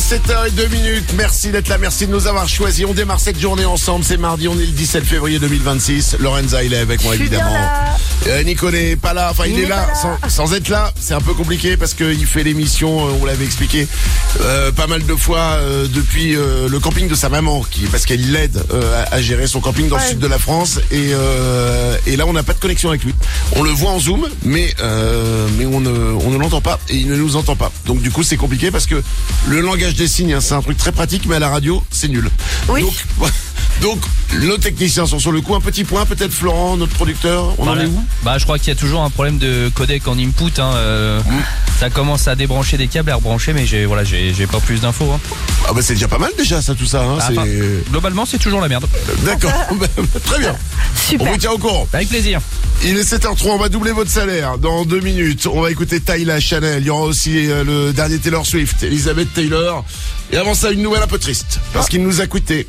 7h02. Merci d'être là, merci de nous avoir choisis. On démarre cette journée ensemble, c'est mardi, on est le 17 février 2026. Lorenza, il est avec moi évidemment. Nico n'est pas là, enfin il est là sans être là. C'est un peu compliqué parce qu'il fait l'émission, on l'avait expliqué pas mal de fois depuis le camping de sa maman, parce qu'elle l'aide à gérer son camping dans le sud de la France. Et là on n'a pas de connexion avec lui. On le voit en Zoom, mais on ne l'entend pas et il ne nous entend pas. Donc du coup c'est compliqué parce que le langage des signes, c'est un truc très pratique, mais à la radio, c'est nul. Oui. Donc, nos techniciens sont sur le coup. Un petit point, peut-être Florent, notre producteur, on en est où ? Je crois qu'il y a toujours un problème de codec en input. Ça commence à débrancher des câbles et à rebrancher, mais j'ai pas plus d'infos. Ah c'est déjà pas mal tout ça. Globalement, c'est toujours la merde. D'accord, très bien. Super. On vous tient au courant. Avec plaisir. Il est 7h03, on va doubler votre salaire dans 2 minutes. On va écouter Tyla Chanel. Il y aura aussi le dernier Taylor Swift, Elizabeth Taylor. Et avant ça, une nouvelle un peu triste. Parce qu'il nous a quittés.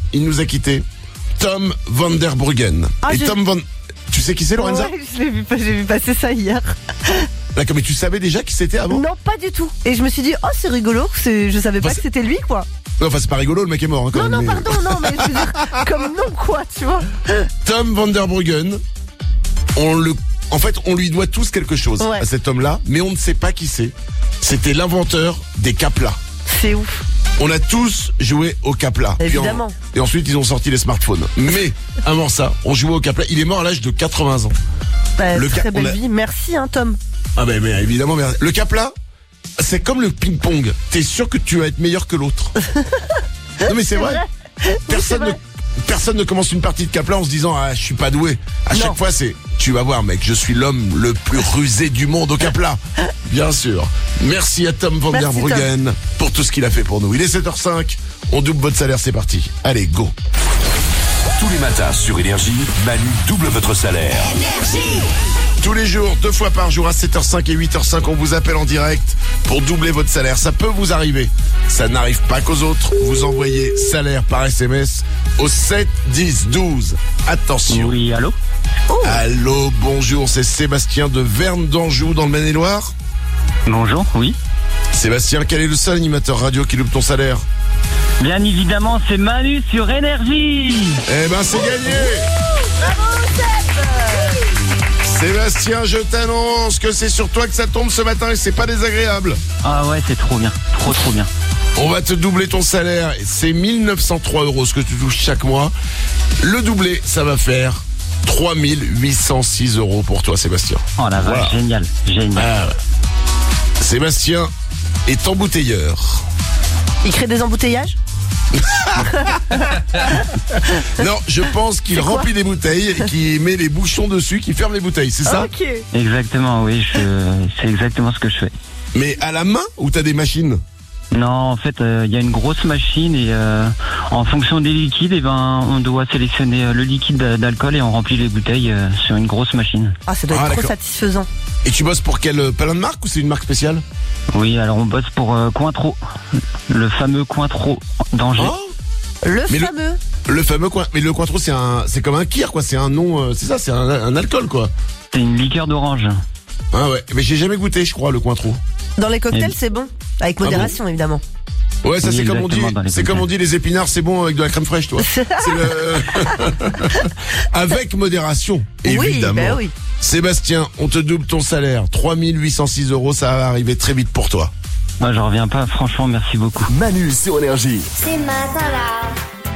Tom Van Der Bruggen. Tu sais qui c'est, Lorenza ? Ouais, j'ai vu passer ça hier. D'accord, mais tu savais déjà qui c'était avant ? Non, pas du tout. Et je me suis dit, c'est rigolo. Je savais pas que c'était lui, quoi. Non, c'est pas rigolo, le mec est mort. Pardon, non, mais je veux dire, comme nom, quoi, tu vois. Tom Van Der Bruggen, en fait, on lui doit tous quelque chose à cet homme-là, mais on ne sait pas qui c'est. C'était l'inventeur des caplas. C'est ouf. On a tous joué au capla. Évidemment. Et ensuite, ils ont sorti les smartphones. Mais avant ça, on jouait au capla. Il est mort à l'âge de 80 ans. Très belle vie. Merci, Tom. Mais évidemment, merci. Le capla, c'est comme le ping-pong. T'es sûr que tu vas être meilleur que l'autre. Non, mais c'est vrai. Personne ne commence une partie de capla en se disant je suis pas doué. Chaque fois tu vas voir mec, je suis l'homme le plus rusé du monde au capla. Bien sûr. Merci à Tom Van Der Bruggen pour tout ce qu'il a fait pour nous. Il est 7h05, on double votre salaire, c'est parti. Allez, go. Tous les matins sur Énergie, Manu double votre salaire. Énergie. Tous les jours, 2 fois par jour à 7h05 et 8h05, on vous appelle en direct pour doubler votre salaire. Ça peut vous arriver. Ça n'arrive pas qu'aux autres. Vous envoyez salaire par SMS au 7 10 12. Attention. Oui, allô ? Allô, bonjour, c'est Sébastien de Verne d'Anjou dans le Maine-et-Loire. Bonjour, oui. Sébastien, quel est le seul animateur radio qui loupe ton salaire ? Bien évidemment, c'est Manu sur Énergie. Eh ben, c'est gagné. Bravo, Seb. Sébastien, je t'annonce que c'est sur toi que ça tombe ce matin et c'est pas désagréable. Ah ouais, c'est trop bien, trop bien. On va te doubler ton salaire, c'est 1903 € ce que tu touches chaque mois. Le doublé, ça va faire 3806 € pour toi, Sébastien. Oh la vache, génial. Sébastien est embouteilleur. Il crée des embouteillages ? Non, je pense qu'il remplit des bouteilles, qu'il met les bouchons dessus, qu'il ferme les bouteilles, c'est ça ? Ok. Exactement, oui, c'est exactement ce que je fais. Mais à la main ou t'as des machines ? Non, en fait, il y a une grosse machine et en fonction des liquides, on doit sélectionner le liquide d'alcool et on remplit les bouteilles sur une grosse machine. Ça doit être trop satisfaisant. Et tu bosses pour quelle plein de marque ou c'est une marque spéciale ? Oui, alors on bosse pour Cointreau, le fameux Cointreau d'Angers. Le fameux coin. Mais le Cointreau, c'est comme un kir, quoi. C'est un nom, c'est ça, c'est un alcool, quoi. C'est une liqueur d'orange. Ah ouais, mais j'ai jamais goûté, je crois, le Cointreau. Dans les cocktails, c'est bon, avec modération, évidemment. Ouais, ça c'est comme on dit. C'est comme on dit, les épinards, c'est bon avec de la crème fraîche, toi. Avec modération, évidemment. Oui. Sébastien, on te double ton salaire, 3806 €, ça va arriver très vite pour toi. Moi, j'en reviens pas, franchement, merci beaucoup. Manu sur Énergie. C'est matin-là.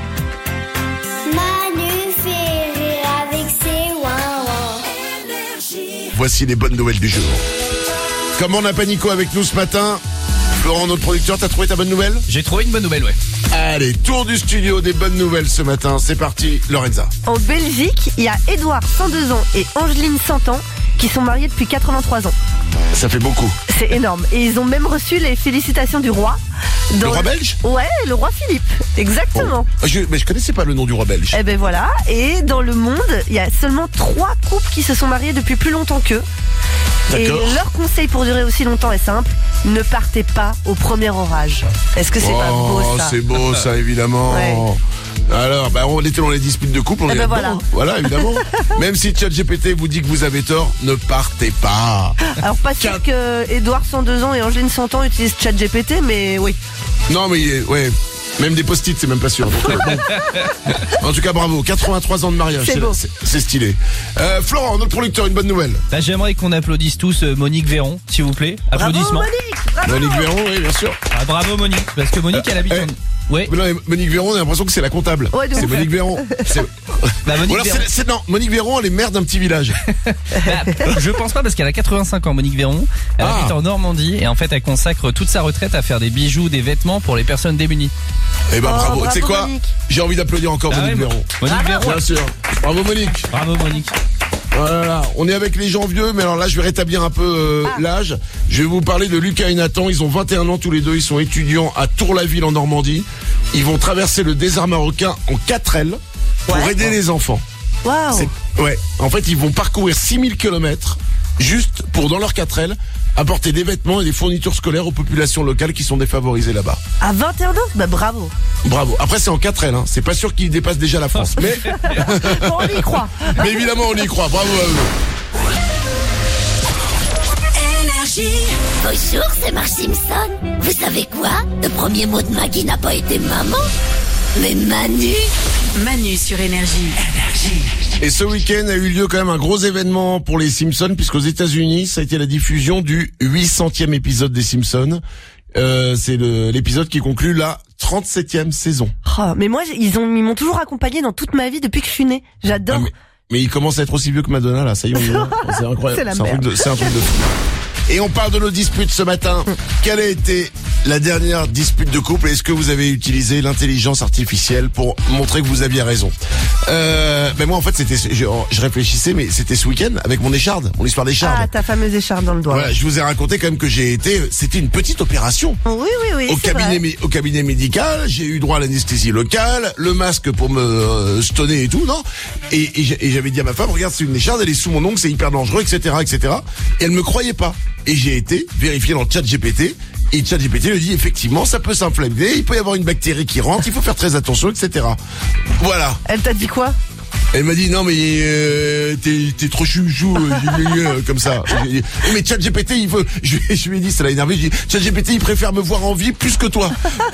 Manu fait rire avec ses ouin-ouin. Voici les bonnes nouvelles du jour. Comme on n'a pas Nico avec nous ce matin, Florent, notre producteur, t'as trouvé ta bonne nouvelle ? J'ai trouvé une bonne nouvelle, ouais. Allez, tour du studio des bonnes nouvelles ce matin. C'est parti, Lorenza. En Belgique, il y a Édouard, 102 ans, et Angeline, 100 ans, qui sont mariés depuis 83 ans. Ça fait beaucoup. C'est énorme. Et ils ont même reçu les félicitations du roi. Le roi belge ? Ouais, le roi Philippe. Exactement. Mais je connaissais pas le nom du roi belge. Eh ben voilà. Et dans le monde, il y a seulement 3 couples qui se sont mariés depuis plus longtemps qu'eux. Et leur conseil pour durer aussi longtemps est simple. Ne partez pas au premier orage. Est-ce que c'est pas beau ça ? C'est beau ça, évidemment. Ouais. Alors, on était dans les disputes de couple, on est voilà. Voilà, évidemment. Même si ChatGPT vous dit que vous avez tort, ne partez pas. Alors pas sûr que Édouard 102 ans et Angeline 100 ans utilisent ChatGPT, mais oui. Non, mais ouais. Même des post-it, c'est même pas sûr. Donc, bon. En tout cas, bravo. 83 ans de mariage. C'est beau. C'est stylé. Florent, notre producteur, une bonne nouvelle. Bah, j'aimerais qu'on applaudisse tous Monique Véron, s'il vous plaît. Applaudissements. Bravo Monique, bravo. Monique Véron, oui, bien sûr. Ah, bravo Monique, parce que Monique elle habite Ouais. Mais non, Monique Véron, on a l'impression que c'est la comptable. Ouais, c'est ouf. Monique Véron. Bah, Monique Ou alors Véron. non, Monique Véron, elle est mère d'un petit village. Bah, je pense pas parce qu'elle a 85 ans, Monique Véron. Elle habite en Normandie et en fait elle consacre toute sa retraite à faire des bijoux, des vêtements pour les personnes démunies. Eh ben bravo. Tu sais bravo, quoi Monique. J'ai envie d'applaudir encore Ah Monique ouais, Véron. Monique Véron. Bien sûr. Bravo Monique. Bravo Monique. Voilà, on est avec les gens vieux, mais alors là je vais rétablir un peu l'âge. Je vais vous parler de Lucas et Nathan, ils ont 21 ans tous les deux, ils sont étudiants à Tour-la-Ville en Normandie. Ils vont traverser le désert marocain en 4L pour aider les enfants. Waouh. Ouais, en fait ils vont parcourir 6000 km juste pour, dans leur 4L, apporter des vêtements et des fournitures scolaires aux populations locales qui sont défavorisées là-bas. À 21 ans, bah bravo. Bravo. Après c'est en 4L, hein. C'est pas sûr qu'ils dépassent déjà la France, mais Bon, on y croit. mais évidemment on y croit. Bravo à eux. Bonjour, c'est Marge Simpson. Vous savez quoi? Le premier mot de Maggie n'a pas été maman, mais Manu. Manu sur Énergie. Et ce week-end a eu lieu quand même un gros événement pour les Simpsons, puisqu'aux États-Unis, ça a été la diffusion du 800e épisode des Simpsons. C'est l'épisode qui conclut la 37e saison. Oh, mais moi, ils m'ont toujours accompagné dans toute ma vie depuis que je suis née. J'adore. Mais il commence à être aussi vieux que Madonna, là. Ça y est, on y va. C'est incroyable. C'est la un merde. c'est un truc de fou. Et on parle de nos disputes ce matin. Quelle a été la dernière dispute de couple? Est-ce que vous avez utilisé l'intelligence artificielle pour montrer que vous aviez raison? Ben moi en fait je réfléchissais, mais c'était ce week-end avec mon écharde, mon histoire d'écharde. Ah, ta fameuse écharpe dans le doigt. Voilà, je vous ai raconté quand même que c'était une petite opération. Oui, Au c'est vrai. cabinet médical, j'ai eu droit à l'anesthésie locale, le masque pour me stonner et tout, non? Et j'avais dit à ma femme, regarde, c'est une écharde, elle est sous mon ongle, c'est hyper dangereux, etc., etc. Et elle me croyait pas. Et j'ai été vérifier dans le chat GPT. Et chat GPT le dit, effectivement, ça peut s'inflammer, il peut y avoir une bactérie qui rentre, il faut faire très attention, etc. Voilà. Elle t'a dit quoi? Elle m'a dit, non mais t'es trop chouchou, comme ça. Mais ChatGPT, je lui ai dit, ça l'a énervé, je lui ai dit, ChatGPT, il préfère me voir en vie plus que toi.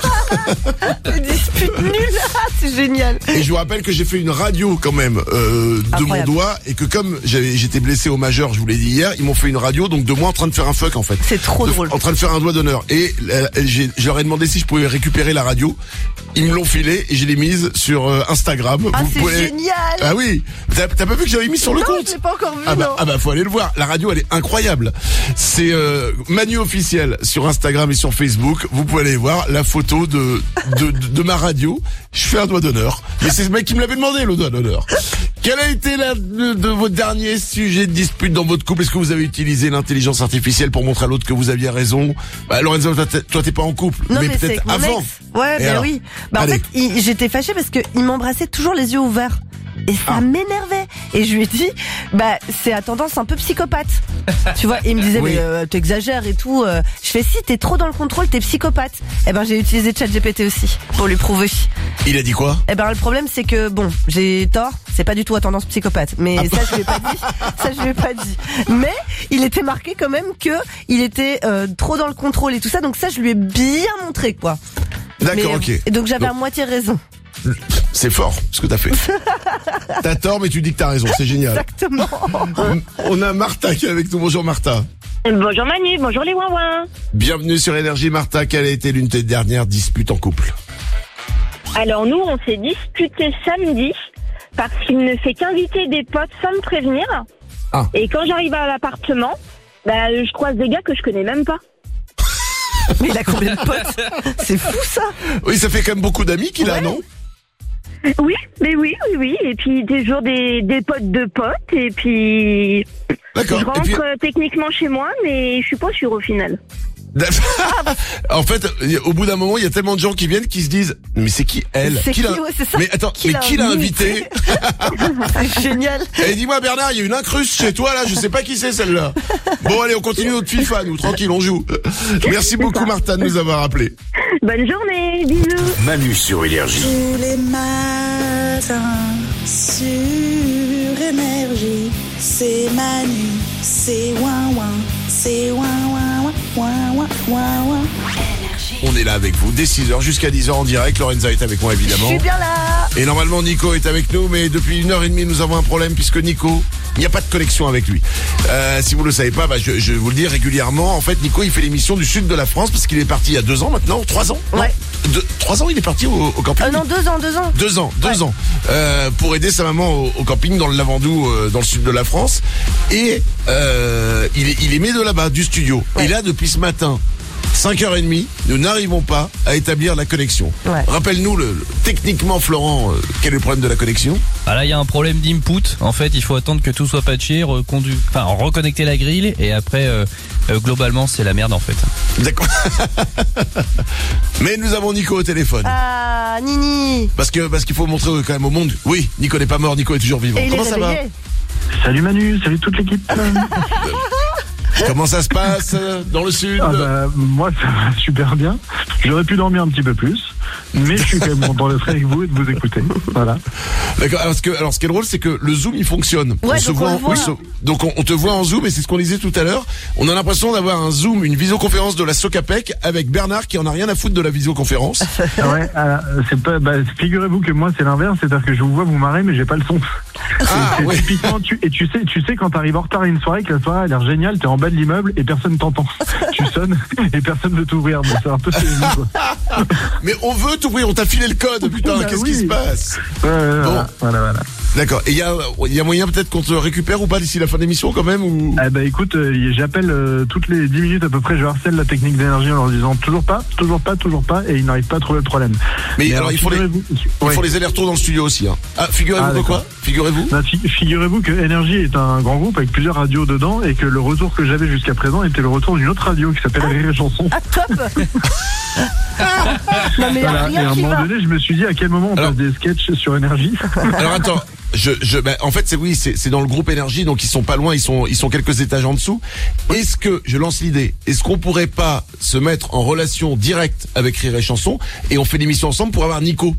Une dispute nulle. C'est génial. Et je vous rappelle que j'ai fait une radio quand même de mon doigt, et que comme j'étais blessé au majeur, je vous l'ai dit hier, ils m'ont fait une radio donc de moi en train de faire un fuck en fait. C'est trop drôle. En train de faire un doigt d'honneur. Et je leur ai demandé si je pouvais récupérer la radio. Ils me l'ont filé et je l'ai mise sur Instagram. Ah, Vous c'est pouvez... génial. Ah oui, t'as pas vu que j'avais mis sur le Non, compte? je l'ai pas encore vu, ah non. bah faut aller le voir. La radio elle est incroyable. C'est Manu officiel sur Instagram et sur Facebook. Vous pouvez aller voir la photo de ma radio. Je fais un doigt d'honneur. Mais c'est ce mec qui me l'avait demandé, le doigt d'honneur. Quel a été de vos derniers sujets de dispute dans votre couple? Est-ce que vous avez utilisé l'intelligence artificielle pour montrer à l'autre que vous aviez raison? Bah Lorenzo, toi t'es pas en couple, Non, mais mais c'est peut-être avec mon avant. ex. Ouais, Et bah alors oui. Bah en Allez. fait, j'étais fâchée parce que il m'embrassait toujours les yeux ouverts. Et ça m'énervait. Et je lui ai dit, bah, c'est à tendance un peu psychopathe. Tu vois, et il me disait, Oui. mais t'exagères et tout. Je fais, si, t'es trop dans le contrôle, t'es psychopathe. Eh ben, j'ai utilisé ChatGPT aussi, pour lui prouver. Il a dit quoi? Eh ben, le problème, c'est que, bon, j'ai tort, c'est pas du tout à tendance psychopathe. Mais ça, je lui ai pas dit. Ça, je lui ai pas dit. Mais, il était marqué quand même que il était trop dans le contrôle et tout ça. Donc ça, je lui ai bien montré, quoi. D'accord, Mais, ok. Et donc, j'avais Donc- à moitié raison. C'est fort ce que t'as fait. T'as tort, mais tu dis que t'as raison. C'est génial. Exactement. On a Martha qui est avec nous. Bonjour Martha. Bonjour Manu, bonjour les ouin-ouin. Bienvenue sur Énergie. Martha, quelle a été l'une de tes dernières disputes en couple? Alors nous, on s'est disputé samedi parce qu'il ne fait qu'inviter des potes sans me prévenir. Ah. Et quand j'arrive à l'appartement, bah, je croise des gars que je connais même pas. Mais il a combien de potes? C'est fou, ça. Oui, ça fait quand même beaucoup d'amis qu'il a, non? Oui, mais oui. Et puis toujours des potes de potes. Et puis D'accord. je rentre Et puis- techniquement chez moi, mais je suis pas sûre au final. En fait, au bout d'un moment, il y a tellement de gens qui viennent qui se disent, mais c'est qui elle? C'est qui, l'a- ouais, c'est ça. Mais attends, Qui mais l'a qui l'a invité? C'est génial. Et dis-moi Bernard, il y a une incruste chez toi là, je sais pas qui c'est celle-là. Bon allez, on continue notre FIFA, nous, tranquille, on joue. Merci beaucoup Martha de nous avoir appelé. Bonne journée, bisous. Manu sur Énergie. Tous les matins sur Énergie, c'est Manu, c'est ouin ouin, c'est ouin ouin ouin ouin ouin ouin. Énergie. on est là avec vous dès 6h jusqu'à 10h en direct. Lorenza est avec moi évidemment. Je suis bien là. Et normalement Nico est avec nous, mais depuis 1h30 nous avons un problème puisque Nico, il n'y a pas de connexion avec lui. Si vous le savez pas, je vais vous le dire régulièrement. En fait, Nico, il fait l'émission du sud de la France parce qu'il est parti il y a 2 ans maintenant, 3 ans. Ouais. 3 ans, il est parti au camping. Non, 2 ans. 2 ans. Pour aider sa maman au camping dans le Lavandou, dans le sud de la France. Et il émet de là-bas, du studio. Ouais. Et là, depuis ce matin, 5h30, nous n'arrivons pas à établir la connexion. Ouais. Rappelle-nous techniquement, Florent, quel est le problème de la connexion? Ah là, il y a un problème d'input. En fait, il faut attendre que tout soit patché, reconnecter la grille, et après, globalement, c'est la merde en fait. D'accord. Mais nous avons Nico au téléphone. Ah, Nini. Parce qu'il faut montrer quand même au monde. Oui, Nico n'est pas mort, Nico est toujours vivant. Et comment ça va? Salut Manu, salut toute l'équipe. Comment ça se passe dans le sud? Moi ça va super bien. J'aurais pu dormir un petit peu plus, mais je suis quand même content d'être avec vous et de vous écouter. Voilà. D'accord. Alors ce qui est drôle, c'est que le Zoom il fonctionne. Ouais, donc on te voit en Zoom, et c'est ce qu'on disait tout à l'heure. On a l'impression d'avoir un Zoom, une visioconférence de la Socapec avec Bernard qui en a rien à foutre de la visioconférence. Ouais. C'est pas. Figurez-vous que moi c'est l'inverse, c'est-à-dire que je vous vois vous marrer, mais j'ai pas le son. C'est ouais. Typiquement, tu sais quand t'arrives en retard à une soirée, que la soirée a l'air géniale, t'es en bas de l'immeuble et personne t'entend. Tu sonnes et personne veut t'ouvrir. Bon, c'est un peu quoi. Mais on veut t'ouvrir, on t'a filé le code, putain, qu'est-ce qui se passe? Voilà. D'accord. Et il y a moyen peut-être qu'on te récupère ou pas d'ici la fin de l'émission quand même ou... Écoute, j'appelle toutes les 10 minutes à peu près, je harcèle la technique d'énergie en leur disant toujours pas, et ils n'arrivent pas à trouver le problème. Mais alors il faut les allers-retours dans le studio aussi. Hein. Figurez-vous quoi? Figurez-vous que Énergie est un grand groupe avec plusieurs radios dedans, et que le retour que j'avais jusqu'à présent était le retour d'une autre radio qui s'appelle Rire et Chanson. Ah, top. Non, mais voilà. Et à un moment donné, je me suis dit à quel moment on passe des sketchs sur Énergie. Alors attends, en fait c'est dans le groupe Énergie, donc ils sont pas loin, ils sont quelques étages en dessous. Est-ce que, je lance l'idée, est-ce qu'on pourrait pas se mettre en relation directe avec Rire et Chanson et on fait l'émission ensemble pour avoir Nico?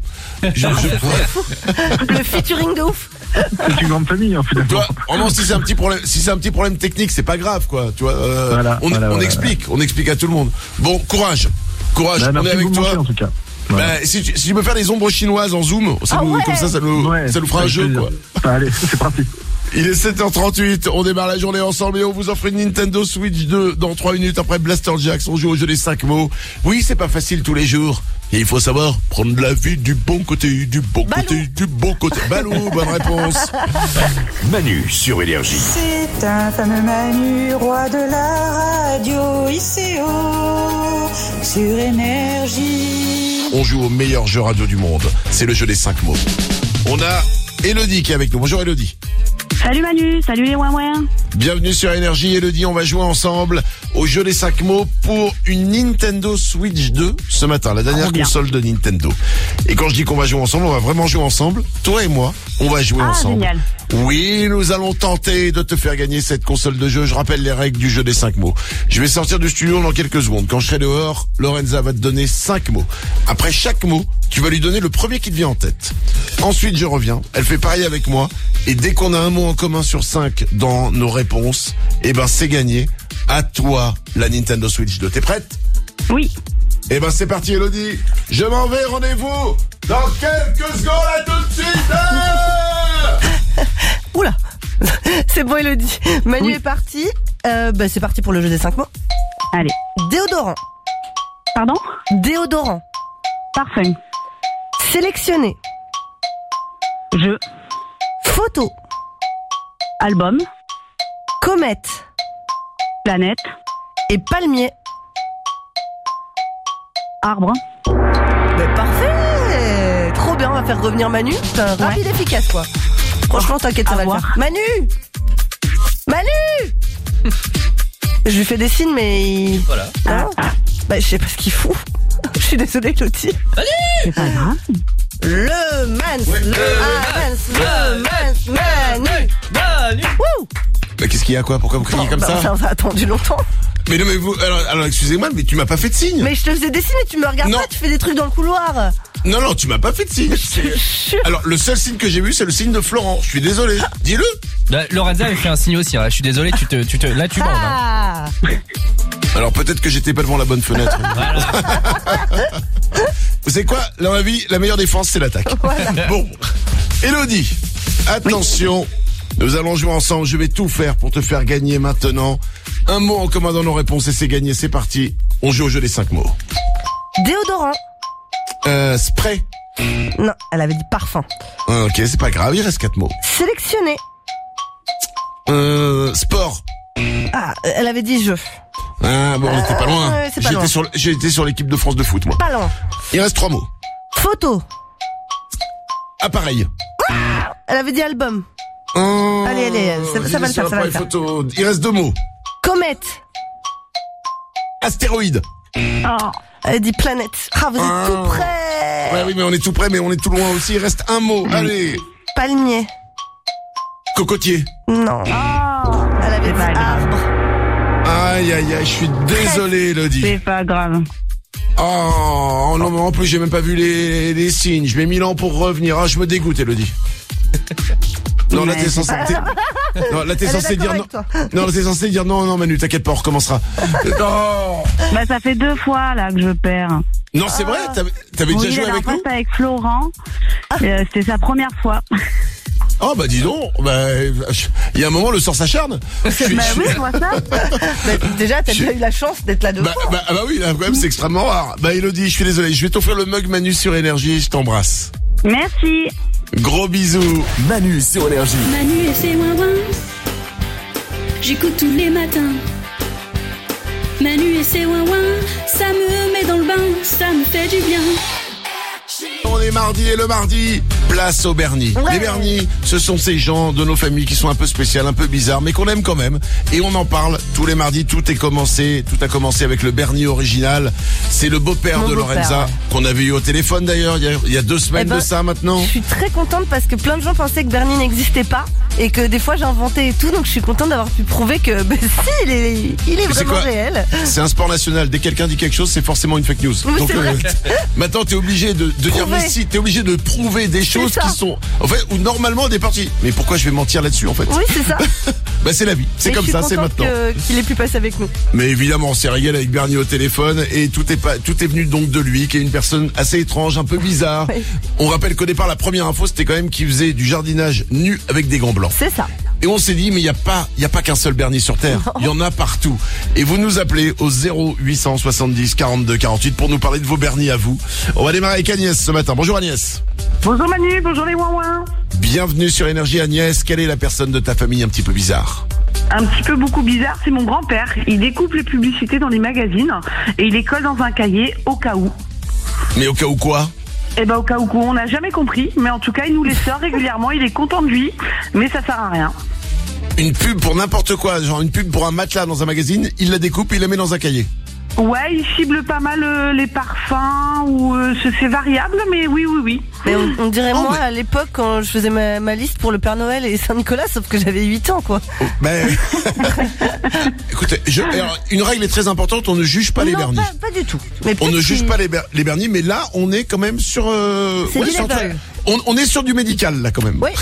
Le featuring de ouf. C'est une grande famille, finalement. Toi, si c'est un petit problème technique, c'est pas grave, quoi. Tu vois, on explique à tout le monde. Bon, courage, on est avec toi. En tout cas. Si tu peux faire des ombres chinoises en Zoom, comme ça nous fera un jeu, quoi. Allez, c'est parti. Il est 7h38, on démarre la journée ensemble et on vous offre une Nintendo Switch 2 dans 3 minutes après Blaster Jacks. On joue au jeu des 5 mots. Oui, c'est pas facile tous les jours. Et il faut savoir prendre la vie du bon côté, Balou, bonne réponse. Manu sur Énergie. C'est un fameux Manu, roi de la radio, ICO, sur Énergie. On joue au meilleur jeu radio du monde. C'est le jeu des 5 mots. On a Elodie qui est avec nous. Bonjour Elodie. Salut Manu, salut les ouin-ouin. Bienvenue sur Énergie. Elodie, on va jouer ensemble au jeu des 5 mots pour une Nintendo Switch 2 ce matin, la dernière console de Nintendo. Et quand je dis qu'on va jouer ensemble, on va vraiment jouer ensemble. Toi et moi, on va jouer ensemble. Génial. Oui, nous allons tenter de te faire gagner cette console de jeu. Je rappelle les règles du jeu des 5 mots. Je vais sortir du studio dans quelques secondes. Quand je serai dehors, Lorenza va te donner 5 mots. Après chaque mot, tu vas lui donner le premier qui te vient en tête. Ensuite, je reviens. Elle fait pareil avec moi. Et dès qu'on a un mot en commun sur 5 dans nos réponses, c'est gagné. À toi, la Nintendo Switch 2. T'es prête? Oui. C'est parti, Elodie. Je m'en vais, rendez-vous dans quelques secondes, à tout de suite. Oula. C'est bon, Elodie. Manu est parti. C'est parti pour le jeu des 5 mots. Allez. Déodorant. Pardon? Déodorant. Parfum. Sélectionner. Jeu. Photo. Album. Comète. Planète. Et palmier. Arbre. Parfait. Trop bien, on va faire revenir Manu. C'est rapide et efficace, quoi. Franchement, t'inquiète, ça va le faire. Manu. Je lui fais des signes, mais... Voilà. Je sais pas ce qu'il fout. Je suis désolée, Lottie. C'est pas grave. Le Manu. Wouh. Qu'est-ce qu'il y a, quoi? Pourquoi vous criez comme ça? Ça a attendu longtemps. Mais non, mais vous, alors excusez-moi, mais tu m'as pas fait de signe. Mais je te faisais des signes, mais tu me regardes pas, tu fais des trucs dans le couloir. Non, tu m'as pas fait de signe. Alors, le seul signe que j'ai vu, c'est le signe de Florent. Je suis désolé. Dis-le. Lorenza, elle fait un signe aussi. Hein. Je suis désolé, là, tu bandes. Alors peut-être que j'étais pas devant la bonne fenêtre. Vous savez quoi? Dans la vie, la meilleure défense, c'est l'attaque. Voilà. Bon, Élodie, attention, nous allons jouer ensemble. Je vais tout faire pour te faire gagner maintenant. Un mot en commun dans nos réponses et c'est gagné. C'est parti. On joue au jeu des 5 mots. Déodorant. Spray. Non, elle avait dit parfum. Ok, c'est pas grave, il reste 4 mots. Sélectionné. Sport. Ah, elle avait dit jeu. Ah bon, on était pas loin. J'étais sur l'équipe de France de foot, moi. Pas loin. Il reste 3 mots. Photo. Appareil. Elle avait dit album. Allez, ça va le faire, ça va le faire. Photo. Il reste 2 mots. Comète. Astéroïde. Oh. Elle dit planète. Ah, vous êtes tout près. Ouais, oui, mais on est tout près, mais on est tout loin aussi. Il reste 1 mot. Allez. Palmier. Cocotier. Non. Elle avait dit arbre. Aïe, je suis désolé, Elodie. C'est pas grave. Oh non, mais en plus, j'ai même pas vu les signes. Je mets 1000 ans pour revenir. Ah, je me dégoûte, Elodie. Non, là, t'es censé dire non. Non, t'es censé dire non, Manu, t'inquiète pas, on recommencera. Non. Bah, ça fait 2 fois, là, que je perds. Non, c'est vrai? T'avais déjà joué avec nous? Avec Florent. C'était sa première fois. Oh bah dis donc, il y a un moment le sort s'acharne. Oui, je vois ça. Déjà, t'as déjà eu la chance d'être là 2 fois. Bah oui, là quand même c'est extrêmement rare. Bah Élodie, je suis désolé, je vais t'offrir le mug Manu sur Énergie, je t'embrasse. Merci. Gros bisous. Manu sur Énergie. Manu et ses ouin-ouin, j'écoute tous les matins. Manu et ses ouin-ouin, ça me met dans le bain, ça me fait du bien. On est mardi et le mardi, place au Bernie. Ouais. Les Bernie, ce sont ces gens de nos familles qui sont un peu spéciales, un peu bizarres, mais qu'on aime quand même. Et on en parle tous les mardis. Tout a commencé avec le Bernie original. C'est le beau-père de Lorenza, qu'on avait eu au téléphone d'ailleurs, il y a 2 semaines de ça maintenant. Je suis très contente parce que plein de gens pensaient que Bernie n'existait pas et que des fois j'inventais et tout, donc je suis contente d'avoir pu prouver que si, il est vraiment réel. C'est un sport national. Dès que quelqu'un dit quelque chose, c'est forcément une fake news. Oui, donc maintenant t'es obligé de dire mais si, t'es obligé de prouver des choses qui sont en fait où normalement on est parti. Mais pourquoi je vais mentir là-dessus en fait? Oui, c'est ça. Bah c'est la vie, c'est comme ça, c'est maintenant. Qu'il ait pu passer avec nous. Mais évidemment, on s'est régalé avec Bernie au téléphone et tout est venu donc de lui, qui est une personne assez étrange, un peu bizarre. Oui. On rappelle qu'au départ, la première info, c'était quand même qu'il faisait du jardinage nu avec des gants blancs. C'est ça. Et on s'est dit, mais il y a pas qu'un seul Bernie sur Terre. Il y en a partout. Et vous nous appelez au 0870 42 48 pour nous parler de vos Bernie à vous. On va démarrer avec Agnès ce matin. Bonjour Agnès. Bonjour Manu, bonjour les ouin-ouin. Bienvenue sur Énergie Agnès. Quelle est la personne de ta famille un petit peu bizarre? Un petit peu beaucoup bizarre, c'est mon grand-père. Il découpe les publicités dans les magazines et il les colle dans un cahier au cas où. Mais au cas où quoi? Eh ben au cas où on n'a jamais compris, mais en tout cas il nous les sort régulièrement, il est content de lui, mais ça sert à rien. Une pub pour n'importe quoi, genre une pub pour un matelas dans un magazine, il la découpe et il la met dans un cahier. Ouais, il cible pas mal les parfums ou c'est variable, mais oui. Mais on dirait moi à l'époque quand je faisais ma liste pour le Père Noël et Saint-Nicolas, sauf que j'avais 8 ans quoi. Écoutez, alors, une règle est très importante, on ne juge pas les Bernie. Pas du tout. Mais on ne juge pas les Bernie, mais là on est quand même sur... on est sur du médical là quand même. Oui.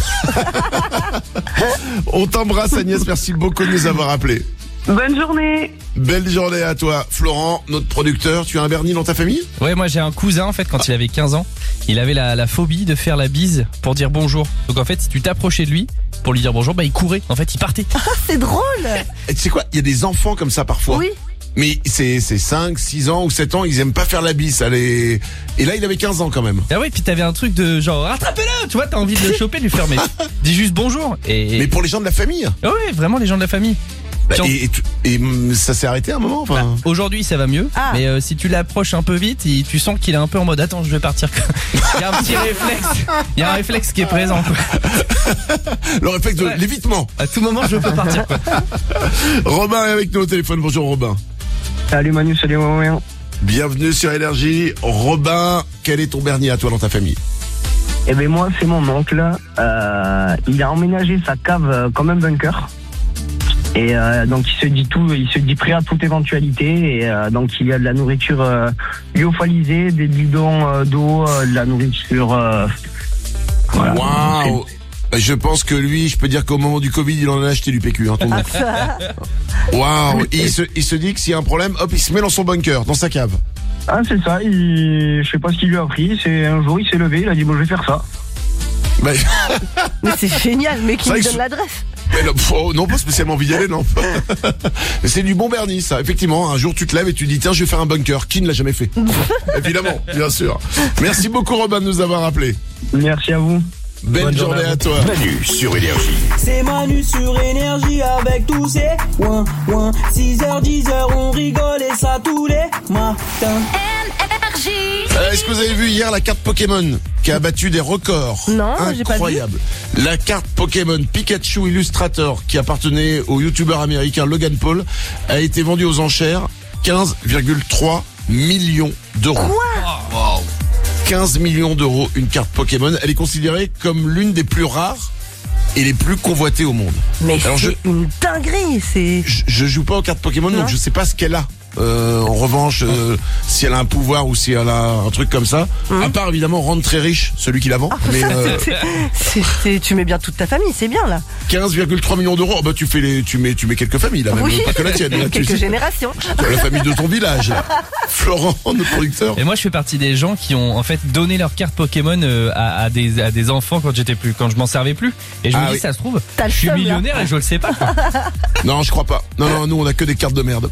On t'embrasse Agnès, merci beaucoup de nous avoir appelés. Bonne journée. Belle journée à toi. Florent, notre producteur, tu as un Bernie dans ta famille? Ouais, moi j'ai un cousin en fait, quand il avait 15 ans, il avait la phobie de faire la bise pour dire bonjour. Donc en fait, si tu t'approchais de lui pour lui dire bonjour, il courait, en fait il partait. Ah, c'est drôle. Et tu sais quoi, il y a des enfants comme ça parfois. Oui. Mais c'est 5, 6 ans ou 7 ans, ils aiment pas faire la bise. Et là, il avait 15 ans quand même. Ah oui, puis t'avais un truc de genre, rattrapez-le, tu vois, t'as envie de le choper, de lui faire, mais dis juste bonjour. Mais pour les gens de la famille. Ah oui, vraiment les gens de la famille. Et ça s'est arrêté à un moment enfin... Aujourd'hui ça va mieux, mais si tu l'approches un peu vite, tu sens qu'il est un peu en mode attends je vais partir. Il y a un petit réflexe, il y a un réflexe qui est présent quoi. Le réflexe de l'évitement. À tout moment je peux partir quoi. Robin est avec nous au téléphone, bonjour Robin. Salut Manu, salut Romain. Bienvenue sur Énergie. Robin, quel est ton Bernie à toi dans ta famille? Eh ben moi c'est mon oncle, il a emménagé sa cave comme un bunker. Et donc il se dit prêt à toute éventualité et donc il y a de la nourriture lyophilisée, des bidons d'eau, de la nourriture voilà. Waouh. Je pense que lui, je peux dire qu'au moment du Covid, il en a acheté du PQ. Hein, Waouh. Il se dit que s'il y a un problème, hop, il se met dans son bunker, dans sa cave. Ah, c'est ça. Je sais pas ce qu'il lui a appris. C'est un jour, il s'est levé, il a dit bon, je vais faire ça. Bah... Mais c'est génial, mais qui me donne l'adresse. Non, pas spécialement envie d'y aller, non. C'est du bon Bernie, ça. Effectivement, un jour tu te lèves et tu dis tiens, je vais faire un bunker. Qui ne l'a jamais fait? Évidemment, bien sûr. Merci beaucoup Robin de nous avoir appelés. Merci à vous. Belle journée à toi. Manu sur Énergie. C'est Manu sur Énergie avec tous ces ouin ouin. 6h, 10h, on rigole et ça tous les matins. Est-ce que vous avez vu hier la carte Pokémon qui a battu des records? Non, j'ai pas vu. Incroyable. La carte Pokémon Pikachu Illustrator qui appartenait au youtubeur américain Logan Paul a été vendue aux enchères 15,3 millions d'euros. Quoi? 15 millions d'euros une carte Pokémon. Elle est considérée comme l'une des plus rares et les plus convoitées au monde. Mais c'est une dinguerie, c'est... Je joue pas aux cartes Pokémon, donc je sais pas ce qu'elle a. En revanche, si elle a un pouvoir ou si elle a un truc comme ça, à part évidemment rendre très riche celui qui la vend. Mais tu mets bien toute ta famille, c'est bien là. 15,3 millions d'euros. Bah tu mets quelques familles là, même pas que la tienne. Là, quelques générations. La famille de ton village. Là. Florent, notre producteur. Et moi, je fais partie des gens qui ont en fait donné leur carte Pokémon à des enfants quand je m'en servais plus. Et je me dis, ça se trouve, je suis millionnaire et je le sais pas. Quoi. Non, je crois pas. Non, nous on a que des cartes de merde.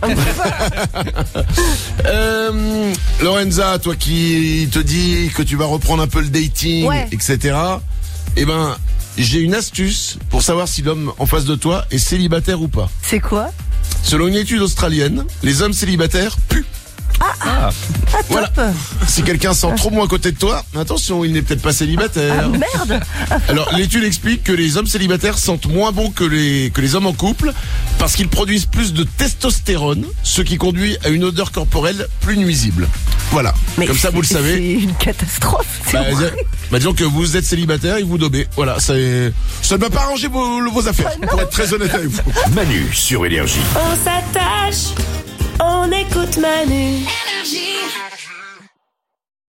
Lorenza, toi qui te dis que tu vas reprendre un peu le dating, etc. Eh ben, j'ai une astuce pour savoir si l'homme en face de toi est célibataire ou pas. C'est quoi? Selon une étude australienne, les hommes célibataires puent. Voilà. Si quelqu'un sent trop bon à côté de toi, attention, il n'est peut-être pas célibataire. Merde. Alors, l'étude explique que les hommes célibataires sentent moins bon que les hommes en couple parce qu'ils produisent plus de testostérone, ce qui conduit à une odeur corporelle plus nuisible. Voilà. Mais comme ça, vous le savez. C'est une catastrophe. Disons que vous êtes célibataire et vous daubez. Voilà, ça ne va pas arranger vos affaires, pour être très honnête avec vous. Manu sur Énergie. On s'attache, on écoute Manu. Énergie.